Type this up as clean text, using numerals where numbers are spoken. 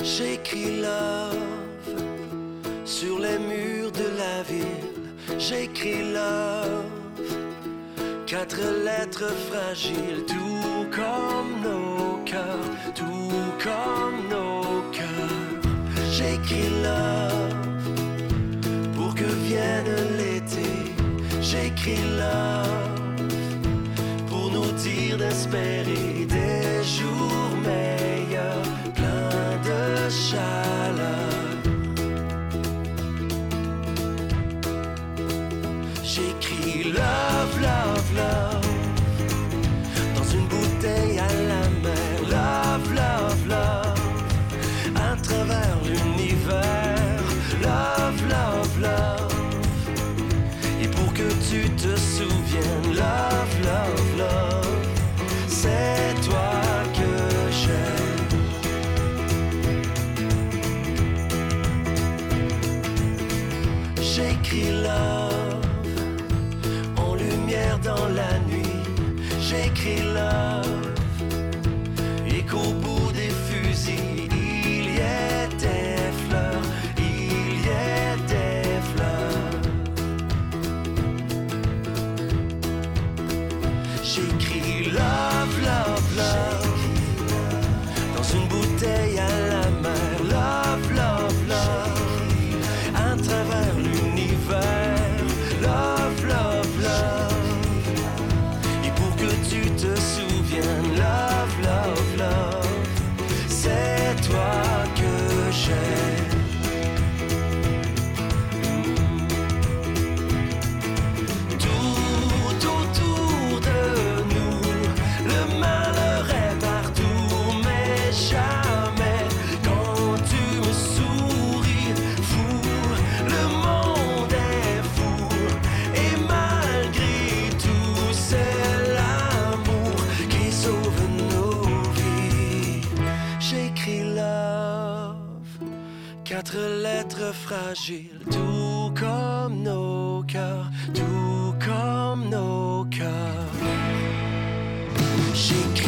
J'écris love sur les murs de la ville. J'écris love, 4 lettres fragiles, tout comme nos cœurs, tout comme nos cœurs. J'écris love pour que vienne l'été. J'écris love pour nous dire d'espérer des jours meilleurs, plein de chaleur. J'écris love, love, love dans une bouteille à la mer. Love, love, love à travers l'univers. Love, love, love. Et pour que tu te souviennes, love, love, love, c'est toi que j'aime. J'écris love en lumière dans la nuit. J'écris love et qu'au bout des fusils il y ait des fleurs, il y ait des fleurs. J'écris love, love, love dans une bouteille à la mer. Love, love, love à travers l'univers. Love, love, love. Et pour que tu te souviennes, love, love, love, c'est toi que j'aime. Tout autour de nous, le malheur est partout, mais jamais quand tu me souris. Fou, le monde est fou, et malgré tout, c'est l'amour qui sauve nos vies. J'écris love, 4 lettres fragiles, tout comme nos cœurs, tout comme nos cœurs. J'écris